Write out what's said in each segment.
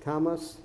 Thomas,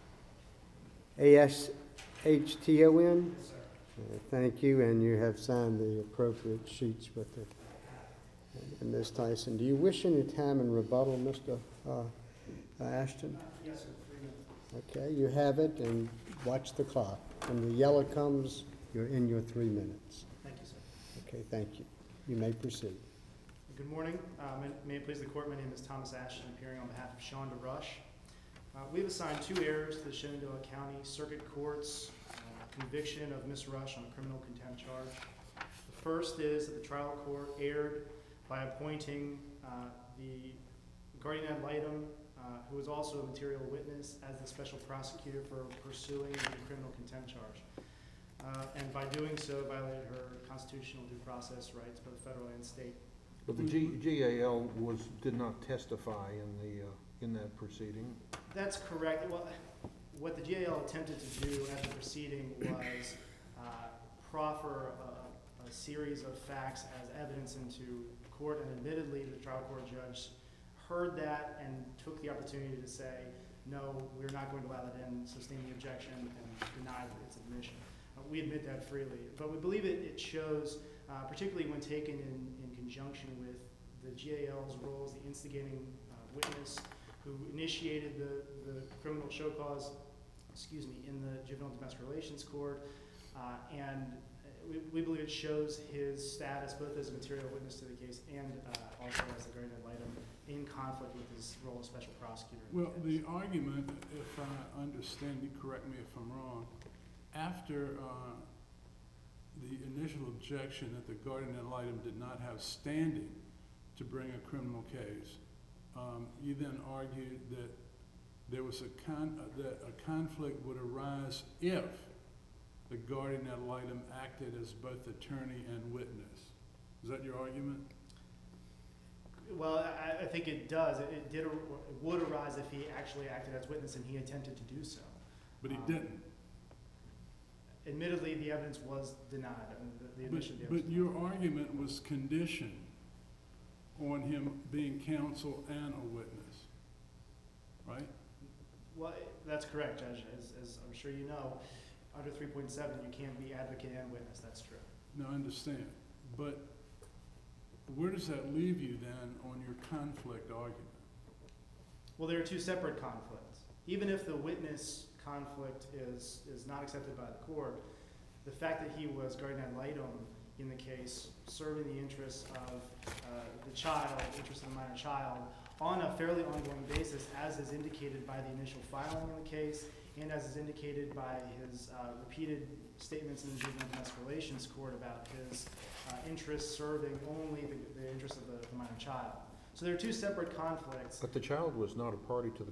A-S-H-T-O-N? Yes, sir. Thank you, and you have signed the appropriate sheets with it. And Ms. Tyson, do you wish any time in rebuttal, Mr. Ashton? Yes, sir, 3 minutes. Okay, you have it, and watch the clock. When the yellow comes, you're in your 3 minutes. Thank you, sir. Okay, thank you. You may proceed. Good morning. May it please the court, my name is Thomas Ashton, appearing on behalf of Shonda Rush. We've assigned 2 errors to the Shenandoah County Circuit Court's conviction of Ms. Rush on a criminal contempt charge. The first is that the trial court erred by appointing the guardian ad litem, who was also a material witness, as the special prosecutor for pursuing the criminal contempt charge. And by doing so, violated her constitutional due process rights, both federal and state. But the GAL did not testify in that proceeding. That's correct. Well, what the GAL attempted to do at the proceeding was proffer a series of facts as evidence into court, and admittedly, the trial court judge heard that and took the opportunity to say, no, we're not going to allow that in, sustain the objection, and deny its admission. We admit that freely, but we believe it shows, particularly when taken in conjunction with the GAL's role as the instigating witness who initiated the criminal show cause, in the Juvenile Domestic Relations Court, and we believe it shows his status both as a material witness to the case and also as the guardian ad litem in conflict with his role as special prosecutor. Well, the argument, if I understand you, correct me if I'm wrong, after the initial objection that the guardian ad litem did not have standing to bring a criminal case, you then argued that there was that a conflict would arise if the guardian ad litem acted as both attorney and witness. Is that your argument? Well, I think it does. It would arise if he actually acted as witness, and he attempted to do so. But he didn't. Admittedly, the evidence was denied. I mean, the admission of the evidence. But your argument was conditioned on him being counsel and a witness, right? Well, that's correct, Judge. As I'm sure you know, under 3.7, you can't be advocate and witness. That's true. No, I understand. But where does that leave you then on your conflict argument? Well, there are 2 separate conflicts. Even if the witness conflict is not accepted by the court, the fact that he was guardian ad litem in the case, serving the interests of the child, the interest of the minor child, on a fairly ongoing basis, as is indicated by the initial filing in the case, and as is indicated by his repeated statements in the Juvenile Domestic Relations Court about his interests serving only the interests of the minor child. So there are 2 separate conflicts. But the child was not a party to the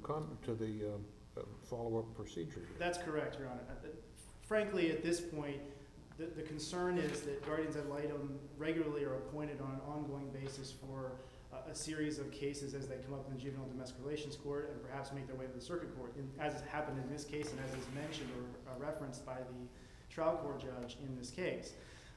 follow-up procedure. That's correct, Your Honor. Frankly, at this point, the concern is that guardians ad litem regularly are appointed on an ongoing basis for a series of cases as they come up in the Juvenile Domestic Relations Court and perhaps make their way to the Circuit Court, as has happened in this case and as is mentioned or referenced by the trial court judge in this case.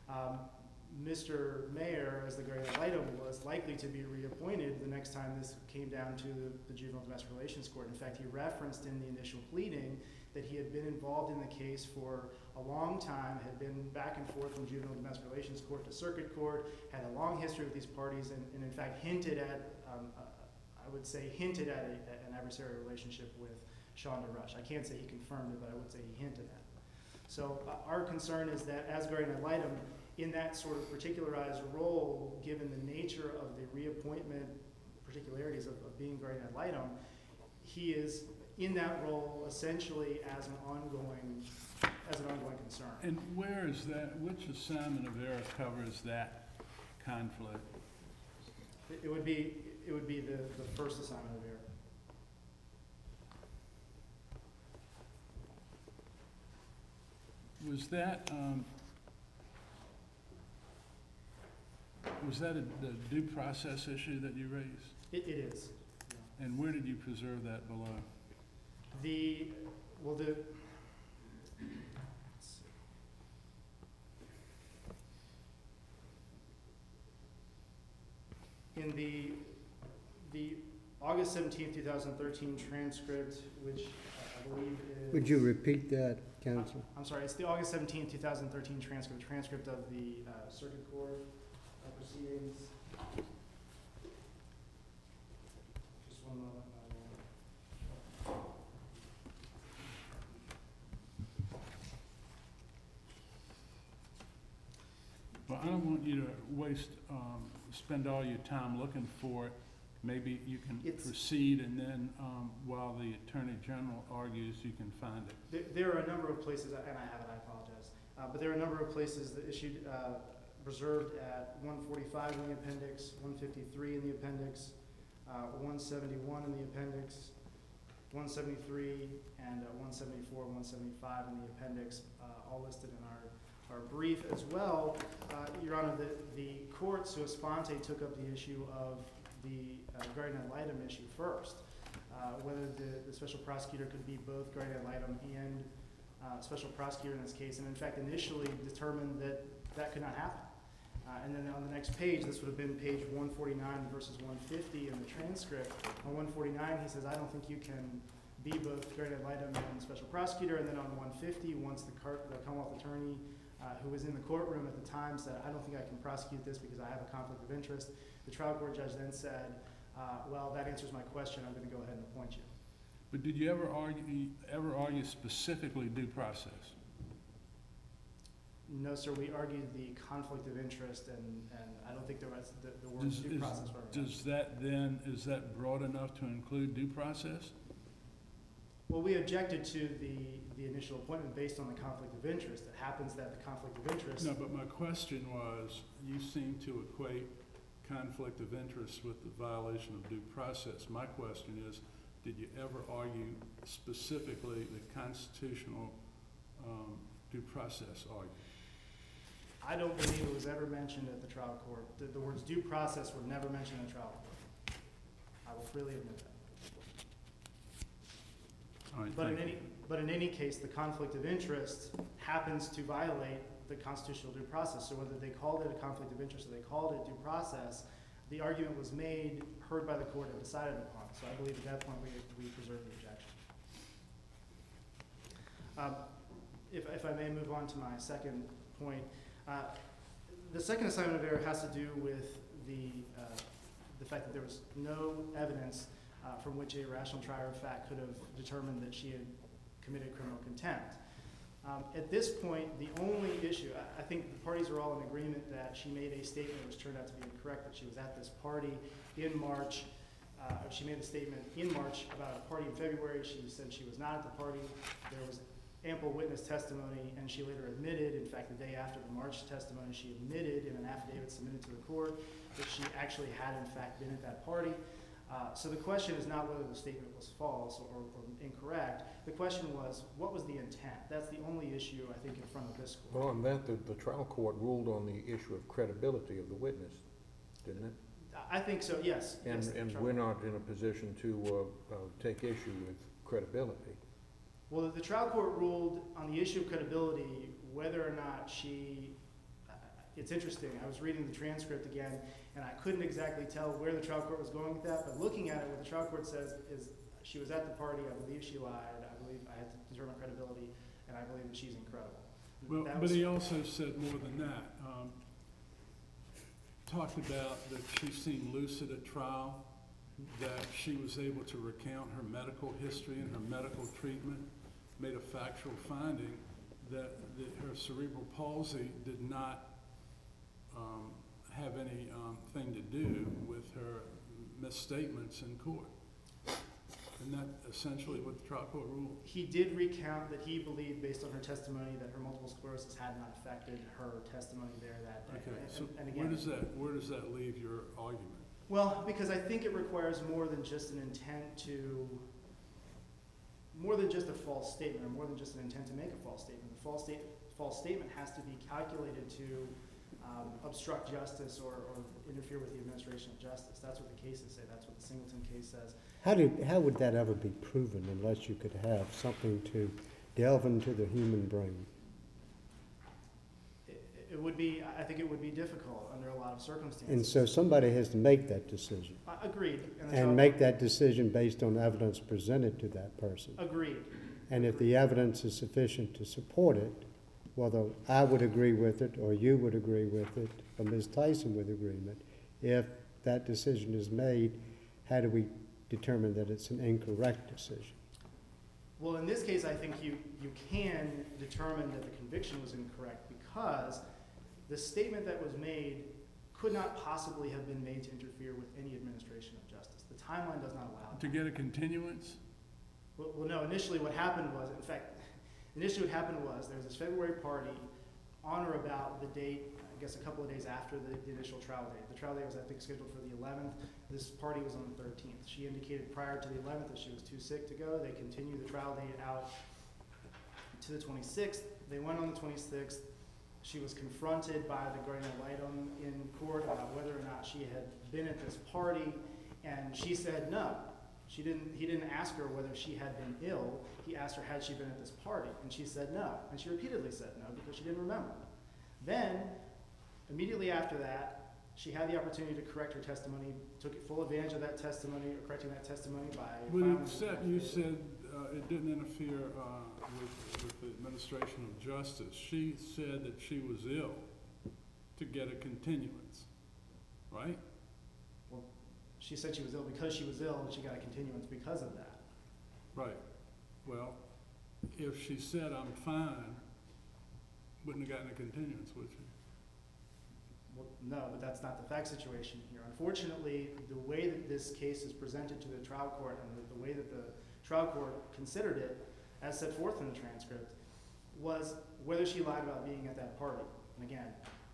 Mr. Mayer, as the guardian ad litem, was likely to be reappointed the next time this came down to the Juvenile Domestic Relations Court. In fact, he referenced in the initial pleading that he had been involved in the case for a long time, had been back and forth from Juvenile Domestic Relations Court to Circuit Court, had a long history with these parties, and in fact hinted at, I would say, an adversarial relationship with Shonda Rush. I can't say he confirmed it, but I would say he hinted at it. So our concern is that as guardian ad litem, in that sort of particularized role, given the nature of the reappointment particularities of being guardian ad litem, he is in that role essentially as an ongoing concern. And where is that, which assignment of error covers that conflict? It would be the first assignment of error. Was that a due process issue that you raised? It is. Yeah. And where did you preserve that below? In the August 17th, 2013 transcript, which I believe is... Would you repeat that, counsel? I'm sorry, it's the August 17th, 2013 transcript of the circuit court proceedings. Just one moment. Well, I don't want you to waste, spend all your time looking for it. Maybe you can It's- proceed, and then, while the Attorney General argues, you can find it. There are a number of places, and I have it, I apologize, but there are a number of places that issued, reserved at 145 in the appendix, 153 in the appendix, 171 in the appendix, 173, and 174, 175 in the appendix, all listed in our brief as well. Your Honor, the court sua sponte took up the issue of the guardian ad litem issue first, whether the special prosecutor could be both guardian ad litem and special prosecutor in this case, and in fact initially determined that that could not happen. And then on the next page, this would have been page 149 versus 150 in the transcript. On 149, he says, I don't think you can be both guardian ad litem and special prosecutor. And then on 150, once the Commonwealth attorney who was in the courtroom at the time said, I don't think I can prosecute this because I have a conflict of interest, the trial court judge then said, well, that answers my question. I'm going to go ahead and appoint you. But did you ever argue specifically due process? No, sir. We argued the conflict of interest, and I don't think there was the word due process. Is that broad enough to include due process? Well, we objected to the initial appointment based on the conflict of interest. It happens that the conflict of interest... No, but my question was, you seem to equate conflict of interest with the violation of due process. My question is, did you ever argue specifically the constitutional due process argument? I don't believe it was ever mentioned at the trial court. The words due process were never mentioned in the trial court. I will freely admit that. All right, But in any case, the conflict of interest happens to violate the constitutional due process. So whether they called it a conflict of interest or they called it due process, the argument was made, heard by the court, and decided upon. So I believe at that point we preserved the objection. If I may move on to my second point. The second assignment of error has to do with the fact that there was no evidence from which a rational trier of fact could have determined that she had committed criminal contempt. At this point, the only issue, I think the parties are all in agreement that she made a statement which turned out to be incorrect, that she was at this party in March. She made a statement in March about a party in February. She said she was not at the party. There was ample witness testimony, and she later admitted, in fact, the day after the March testimony, she admitted in an affidavit submitted to the court that she actually had, in fact, been at that party. So the question is not whether the statement was false or incorrect. The question was, what was the intent? That's the only issue, I think, in front of this court. Well, on that, the trial court ruled on the issue of credibility of the witness, didn't it? I think so, yes. And, yes, and we're not in a position to take issue with credibility. Well, the trial court ruled on the issue of credibility whether or not she, it's interesting, I was reading the transcript again, and I couldn't exactly tell where the trial court was going with that, but looking at it, what the trial court says is she was at the party, I believe she lied, I believe I had to determine credibility, and I believe that she's incredible. Well, but he also said more than that. Talked about that she seemed lucid at trial, that she was able to recount her medical history and her medical treatment, made a factual finding that her cerebral palsy did not have any thing to do with her misstatements in court. Isn't that essentially what the trial court ruled? He did recount that he believed, based on her testimony, that her multiple sclerosis had not affected her testimony there that day. Okay, so and again, where does that leave your argument? well, because I think it requires more than just an intent to, more than just a false statement, or more than just an intent to make a false statement. The false statement has to be calculated to obstruct justice or interfere with the administration of justice. That's what the cases say. That's what the Singleton case says. How would that ever be proven unless you could have something to delve into the human brain? It would be, I think it would be difficult under a lot of circumstances. And so somebody has to make that decision, Agreed. And the trial and make court- that decision based on evidence presented to that person. Agreed. And if the evidence is sufficient to support it, whether I would agree with it, or you would agree with it, or Ms. Tyson would agree with it, if that decision is made, how do we determine that it's an incorrect decision? Well, in this case, I think you can determine that the conviction was incorrect because the statement that was made could not possibly have been made to interfere with any administration of justice. The timeline does not allow it. To get a continuance? Well, no, initially what happened was, in fact, there was this February party on or about the date, I guess a couple of days after the initial trial date. The trial date was, I think, scheduled for the 11th. This party was on the 13th. She indicated prior to the 11th that she was too sick to go. They continued the trial date out to the 26th. They went on the 26th. She was confronted by the guardian ad litem in court about whether or not she had been at this party, and she said no. He didn't ask her whether she had been ill. He asked her, had she been at this party? And she said no. And she repeatedly said no because she didn't remember. Then, immediately after that, she had the opportunity to correct her testimony, took full advantage of that testimony, or correcting that testimony by But filing- except you said it didn't interfere with the administration of justice. She said that she was ill to get a continuance, right? She said she was ill because she was ill, and she got a continuance because of that. Right. Well, if she said, I'm fine, wouldn't have gotten a continuance, would she? Well, no, but that's not the fact situation here. Unfortunately, the way that this case is presented to the trial court and the way that the trial court considered it, as set forth in the transcript, was whether she lied about being at that party. And again,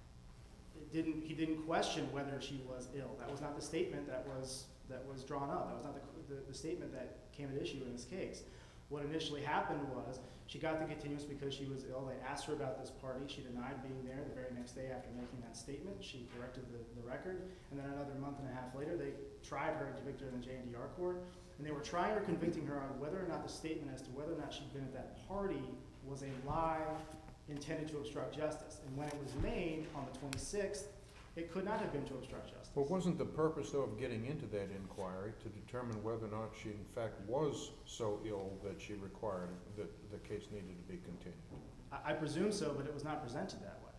he didn't question whether she was ill. That was not the statement that was drawn up. That was not the statement that came at issue in this case. What initially happened was she got the continuance because she was ill. They asked her about this party. She denied being there the very next day after making that statement. She corrected the record. And then another month and a half later, they tried her and convicted her in the JNDR court. And they were trying or convicting her on whether or not the statement as to whether or not she'd been at that party was a lie intended to obstruct justice. And when it was made on the 26th, it could not have been to obstruct justice. Well, wasn't the purpose, though, of getting into that inquiry to determine whether or not she in fact was so ill that she required, that the case needed to be continued? I presume so, but it was not presented that way.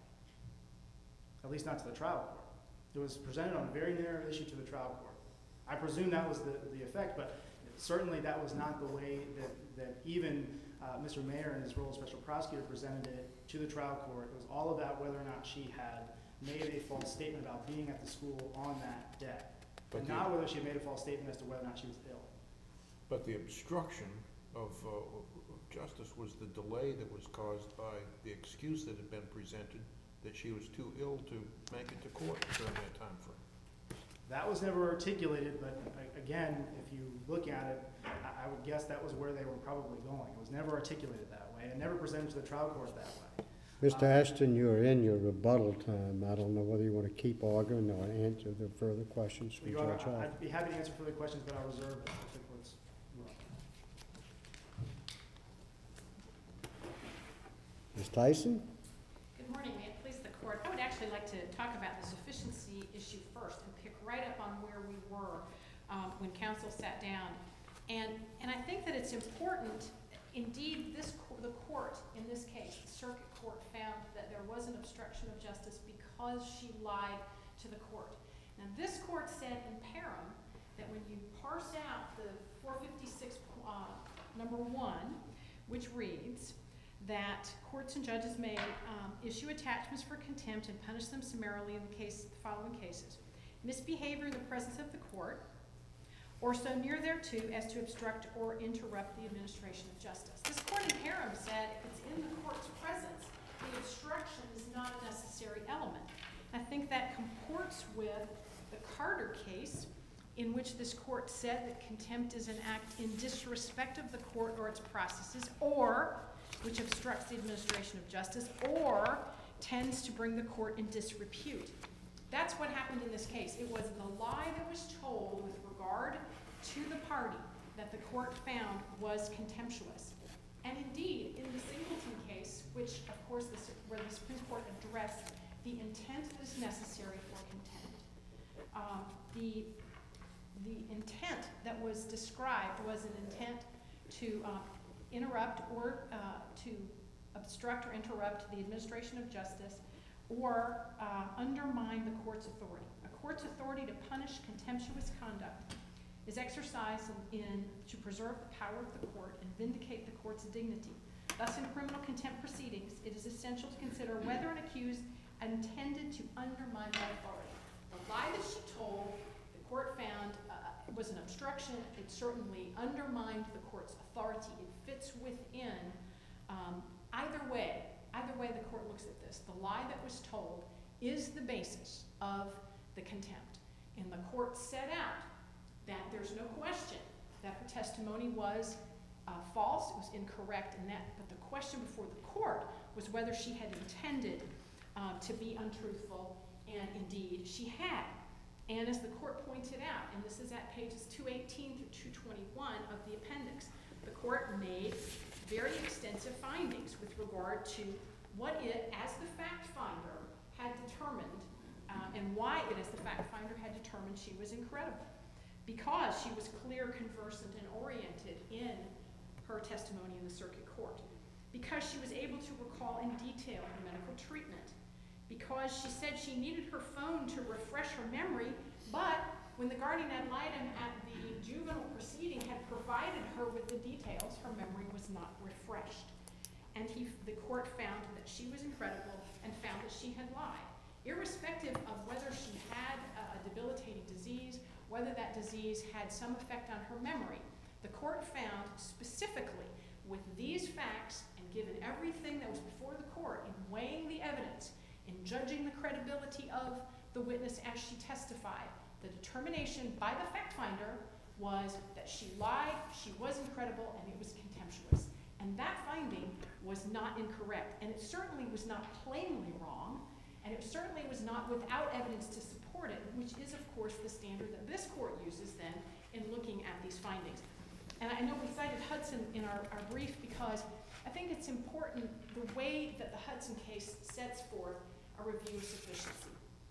At least not to the trial court. It was presented on a very narrow issue to the trial court. I presume that was the effect, but certainly that was not the way that even Mr. Mayer in his role as special prosecutor presented it to the trial court. It was all about whether or not she had made a false statement about being at the school on that day. But And not whether she had made a false statement as to whether or not she was ill. But the obstruction of justice was the delay that was caused by the excuse that had been presented that she was too ill to make it to court during that time frame. That was never articulated, but again, if you look at it, I would guess that was where they were probably going. It was never articulated that way, and never presented to the trial court that way. Mr. Ashton, you're in your rebuttal time. I don't know whether you want to keep arguing or answer the further questions from Your Honor, Judge Hoff. I'd be happy to answer further questions, but I'll reserve if the court's willing. Ms. Tyson? Good morning, may it please the court. I would actually like to talk about the sufficiency issue first and pick right up on where we were when counsel sat down. And I think that it's important, indeed, the court in this case, the circuit court, found that there was an obstruction of justice because she lied to the court. Now, this court said in Parham that when you parse out the 456 number 1, which reads that courts and judges may issue attachments for contempt and punish them summarily in the following cases: misbehavior in the presence of the court, or so near thereto as to obstruct or interrupt the administration of justice. This court in Parham said if it's in the court's presence, the obstruction is not a necessary element. I think that comports with the Carter case, in which this court said that contempt is an act in disrespect of the court or its processes, or which obstructs the administration of justice, or tends to bring the court in disrepute. That's what happened in this case. It was the lie that was told with regard to the party that the court found was contemptuous. And indeed, in the Singleton case, which of course where the Supreme Court addressed the intent that is necessary for contempt. The intent that was described was an intent to interrupt or to obstruct or interrupt the administration of justice or undermine the court's authority. A court's authority to punish contemptuous conduct is exercised to preserve the power of the court and vindicate the court's dignity. Thus, in criminal contempt proceedings, it is essential to consider whether an accused intended to undermine that authority. The lie that she told, the court found was an obstruction. It certainly undermined the court's authority. It fits within either way the court looks at this. The lie that was told is the basis of the contempt. And the court set out that there's no question that her testimony was false, it was incorrect in that, but the question before the court was whether she had intended to be untruthful, and indeed she had. And as the court pointed out, and this is at pages 218 through 221 of the appendix, the court made very extensive findings with regard to what it, as the fact finder, had determined, and why it, as the fact finder, had determined she was incredible. Because she was clear, conversant, and oriented in her testimony in the circuit court. Because she was able to recall in detail her medical treatment. Because she said she needed her phone to refresh her memory, but when the guardian ad litem at the juvenile proceeding had provided her with the details, her memory was not refreshed. And the court found that she was incredible and found that she had lied. Irrespective of whether she had a debilitating disease, whether that disease had some effect on her memory, the court found specifically with these facts and given everything that was before the court in weighing the evidence, in judging the credibility of the witness as she testified, the determination by the fact finder was that she lied, she was incredible, and it was contemptuous. And that finding was not incorrect, and it certainly was not plainly wrong, and it certainly was not without evidence to support it, which is, of course, the standard that this court uses then in looking at these findings. And I know we cited Hudson in our brief because I think it's important the way that the Hudson case sets forth a review of sufficiency.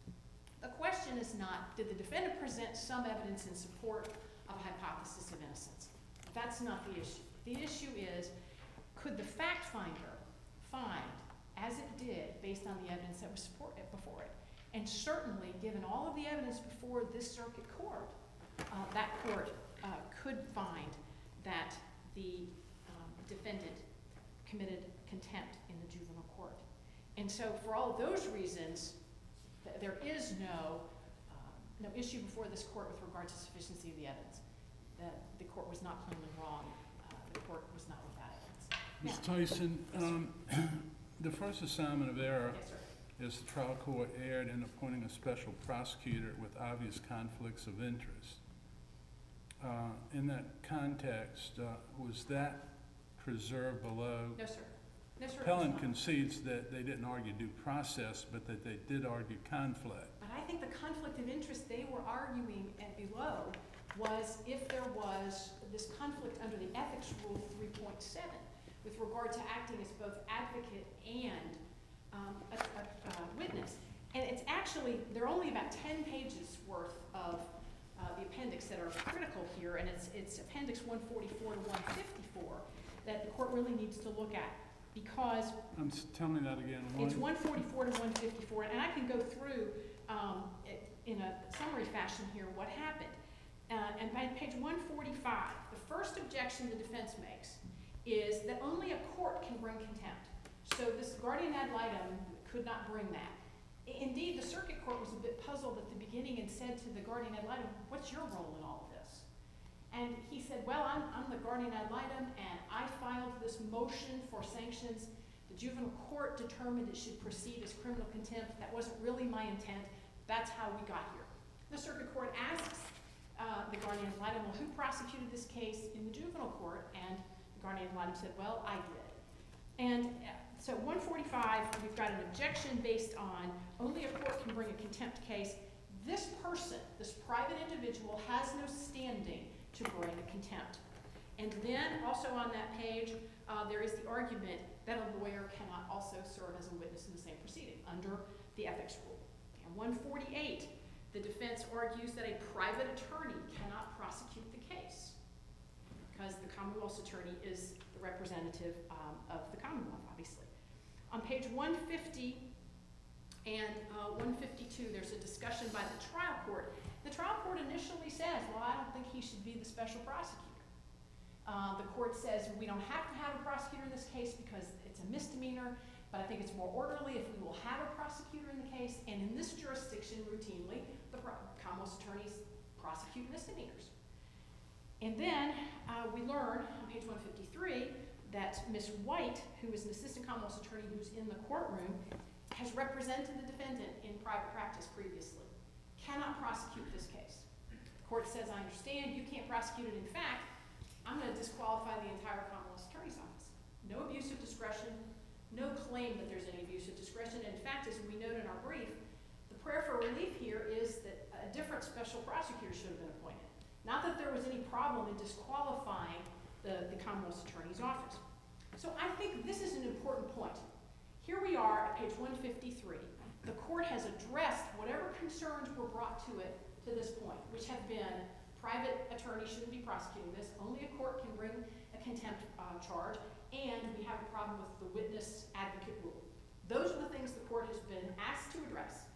The question is not, did the defendant present some evidence in support of a hypothesis of innocence? That's not the issue. The issue is, could the fact finder find, as it did, based on the evidence that was before it, and certainly, given all of the evidence before this circuit court, that court could find that the defendant committed contempt in the juvenile court. And so for all of those reasons, there is no issue before this court with regard to sufficiency of the evidence. The court was not plainly wrong. The court was not without evidence. Ms. Tyson, the first assignment of error Yes, sir. is the trial court erred in appointing a special prosecutor with obvious conflicts of interest. In that context, was that preserved below? No, sir. No, sir. Appellant concedes that they didn't argue due process, but that they did argue conflict. But I think the conflict of interest they were arguing below was if there was this conflict under the ethics rule 3.7 with regard to acting as both advocate and a witness. And it's actually, there are only about 10 pages worth of the appendix that are critical here, and it's appendix 144 to 154 that the court really needs to look at, because Tell me that again. it's 144 to 154, and I can go through in a summary fashion here what happened. And by page 145, the first objection the defense makes is that only a court can bring contempt. So this guardian ad litem could not bring that. Indeed, the circuit court was a bit puzzled at the beginning and said to the guardian ad litem, "What's your role in all of this?" And he said, "Well, I'm the guardian ad litem, and I filed this motion for sanctions. The juvenile court determined it should proceed as criminal contempt. That wasn't really my intent. That's how we got here." The circuit court asks the guardian ad litem, "Well, who prosecuted this case in the juvenile court?" And the guardian ad litem said, "Well, I did." And so 145, we've got an objection based on only a court can bring a contempt case. This person, this private individual, has no standing to bring a contempt. And then also on that page, there is the argument that a lawyer cannot also serve as a witness in the same proceeding under the ethics rule. And 148, the defense argues that a private attorney cannot prosecute the case because the Commonwealth's attorney is the representative of the Commonwealth, obviously. On page 150 and 152, there's a discussion by the trial court. The trial court initially says, well, I don't think he should be the special prosecutor. The court says we don't have to have a prosecutor in this case because it's a misdemeanor, but I think it's more orderly if we will have a prosecutor in the case. And in this jurisdiction, routinely, the Commonwealth's attorneys prosecute misdemeanors. And then we learn on page 153 that Ms. White, who is an assistant Commonwealth's attorney who's in the courtroom, has represented the defendant in private practice previously, cannot prosecute this case. The court says, I understand, you can't prosecute it. In fact, I'm going to disqualify the entire Commonwealth's attorney's office. No abuse of discretion, no claim that there's any abuse of discretion. And in fact, as we note in our brief, the prayer for relief here is that a different special prosecutor should have been appointed. Not that there was any problem in disqualifying the Commonwealth's attorney's office. So I think this is an important point. Here we are at page 153. The court has addressed whatever concerns were brought to it to this point, which have been private attorney shouldn't be prosecuting this, only a court can bring a contempt charge, and we have a problem with the witness advocate rule. Those are the things the court has been asked to address.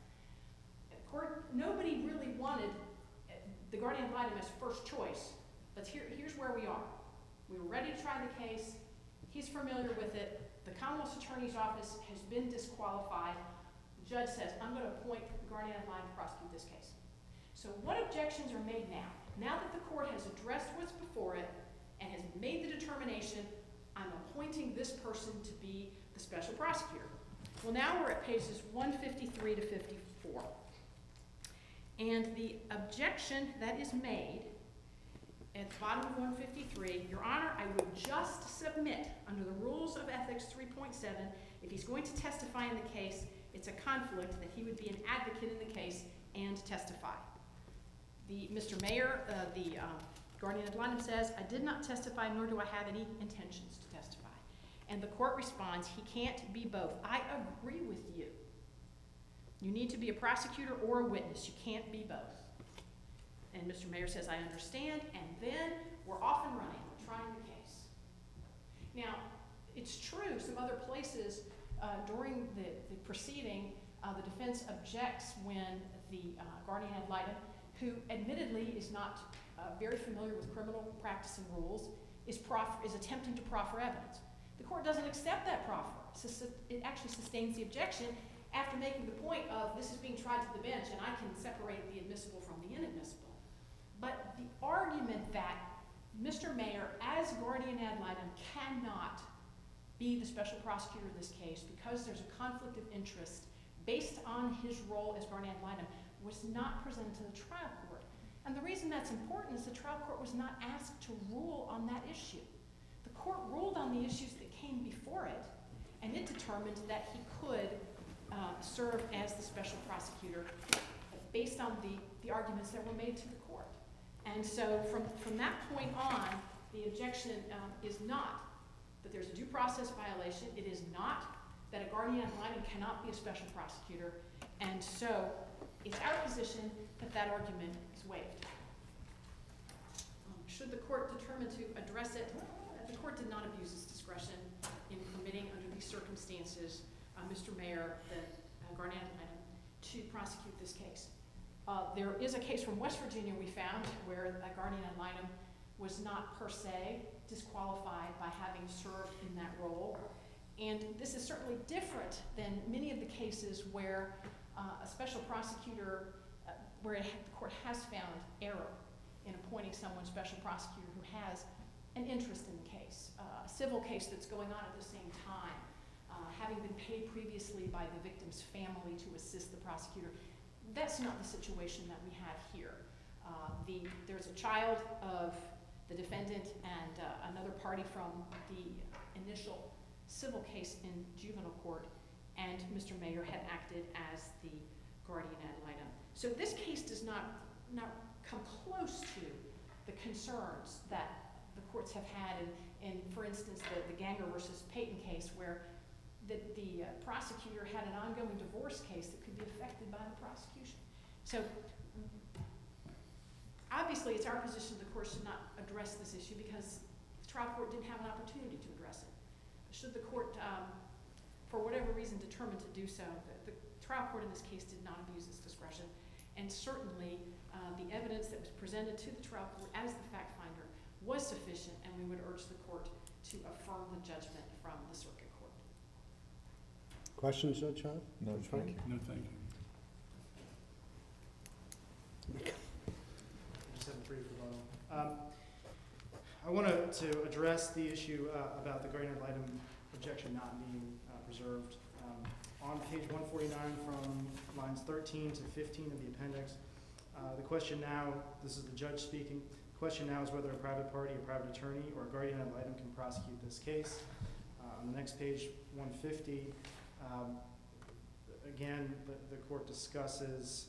Nobody really wanted the guardian ad litem as first choice, but here's where we are. We were ready to try the case. He's familiar with it. The Commonwealth's attorney's office has been disqualified. The judge says, I'm going to appoint the guardian ad litem to prosecute this case. So what objections are made now? Now that the court has addressed what's before it and has made the determination, I'm appointing this person to be the special prosecutor. Well, now we're at pages 153 to 54. And the objection that is made at the bottom of 153, Your Honor, I would just submit under the rules of ethics 3.7, if he's going to testify in the case, it's a conflict that he would be an advocate in the case and testify. Mr. Mayor, the guardian ad litem says, I did not testify, nor do I have any intentions to testify. And the court responds, he can't be both. I agree with you. You need to be a prosecutor or a witness. You can't be both. And Mr. Mayor says, I understand, and then we're off and running, trying the case. Now, it's true, some other places during the proceeding, the defense objects when the guardian ad litem, who admittedly is not very familiar with criminal practice and rules, is attempting to proffer evidence. The court doesn't accept that proffer. It actually sustains the objection after making the point of this is being tried to the bench and I can separate the admissible from the inadmissible. But the argument that Mr. Mayor, as guardian ad litem, cannot be the special prosecutor of this case because there's a conflict of interest based on his role as guardian ad litem was not presented to the trial court. And the reason that's important is the trial court was not asked to rule on that issue. The court ruled on the issues that came before it, and it determined that he could serve as the special prosecutor based on the arguments that were made to the court. And so from that point on, the objection is not that there's a due process violation. It is not that a guardian ad litem cannot be a special prosecutor. And so it's our position that that argument is waived. Should the court determine to address it, the court did not abuse its discretion in permitting under these circumstances Mr. Mayor, the guardian ad litem, to prosecute this case. There is a case from West Virginia we found where a guardian ad litem was not per se disqualified by having served in that role. And this is certainly different than many of the cases where a special prosecutor, where the court has found error in appointing someone special prosecutor who has an interest in the case, a civil case that's going on at the same time, having been paid previously by the victim's family to assist the prosecutor. That's not the situation that we have here. There's a child of the defendant and another party from the initial civil case in juvenile court, and Mr. Mayor had acted as the guardian ad litem. So this case does not come close to the concerns that the courts have had in for instance, the Ganger versus Payton case, where that the prosecutor had an ongoing divorce case that could be affected by the prosecution. So obviously, it's our position the court should not address this issue because the trial court didn't have an opportunity to address it. Should the court, for whatever reason, determine to do so, the trial court in this case did not abuse its discretion. And certainly, the evidence that was presented to the trial court as the fact finder was sufficient, and we would urge the court to affirm the judgment from the circuit court. Questions, Judge Huff? No, Judge thank Frank? you. No, thank you. Just have a brief rebuttal. I wanted to address the issue about the guardian ad litem objection not being preserved. On page 149 from lines 13 to 15 of the appendix, the question now, this is the judge speaking, the question now is whether a private party, a private attorney, or a guardian ad litem can prosecute this case. On the next page, 150, again, the court discusses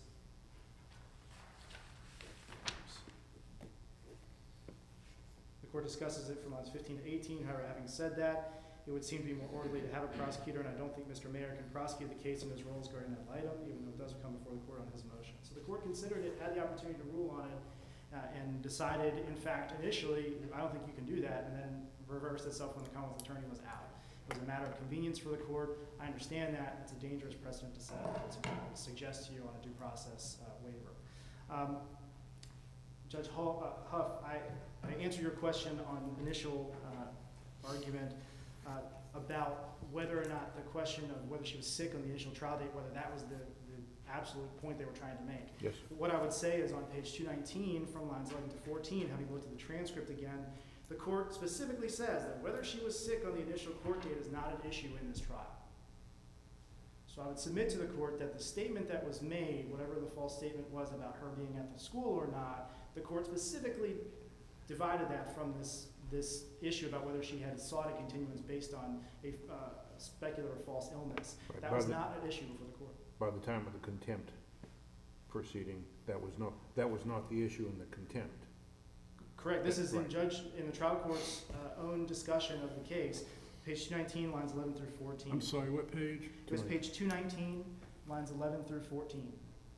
it from lines 15 to 18. However, having said that, it would seem to be more orderly to have a prosecutor, and I don't think Mr. Mayor can prosecute the case in his role as guardian ad litem, even though it does come before the court on his motion. So the court considered it, had the opportunity to rule on it, and decided, in fact, initially, I don't think you can do that, and then reversed itself when the Commonwealth attorney was out. It was a matter of convenience for the court. I understand that. It's a dangerous precedent to set, to suggest to you on a due process waiver. Judge Huff, I answered your question on initial argument about whether or not the question of whether she was sick on the initial trial date, whether that was the absolute point they were trying to make. Yes. What I would say is on page 219 from lines 11 to 14, having looked at the transcript again, the court specifically says that whether she was sick on the initial court date is not an issue in this trial. So I would submit to the court that the statement that was made, whatever the false statement was about her being at the school or not, the court specifically divided that from this issue about whether she had sought a continuance based on a specular or false illness. Right. That was not an issue before the court. By the time of the contempt proceeding, that was not the issue in the contempt. Correct. This is in Right. in the trial court's own discussion of the case, page 219, lines 11 through 14. I'm sorry, what page? It was page 219, lines 11 through 14.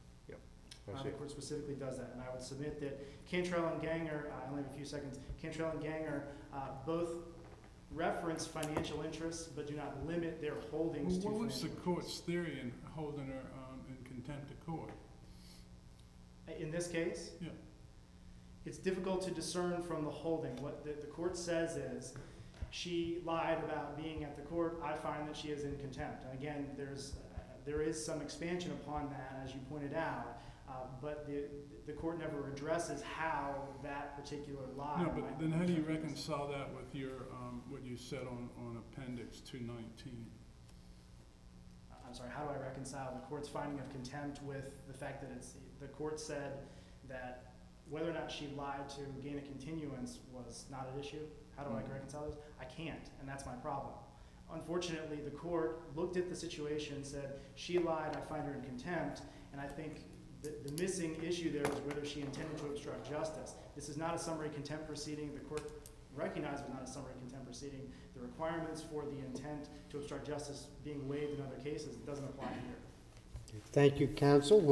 I The see. court specifically does that, and I would submit that Cantrell and Ganger, I only have a few seconds, Cantrell and Ganger both reference financial interests, but do not limit their holdings to Well, what was the financial court's theory in holding her in contempt of court? interests. In this case? Yeah. It's difficult to discern from the holding. What the court says is, she lied about being at the court, I find that she is in contempt. And again, there is some expansion upon that, as you pointed out, but the court never addresses how that particular lie No, might but be then how do you interpreted. reconcile that with your, what you said on appendix 219? I'm sorry, how do I reconcile the court's finding of contempt with the fact that the court said that whether or not she lied to gain a continuance was not an issue? How do I reconcile those? I can't, and that's my problem. Unfortunately, the court looked at the situation and said, she lied, I find her in contempt, and I think the missing issue there was whether she intended to obstruct justice. This is not a summary contempt proceeding. The court recognized it was not a summary contempt proceeding. The requirements for the intent to obstruct justice being waived in other cases doesn't apply here. Thank you, counsel.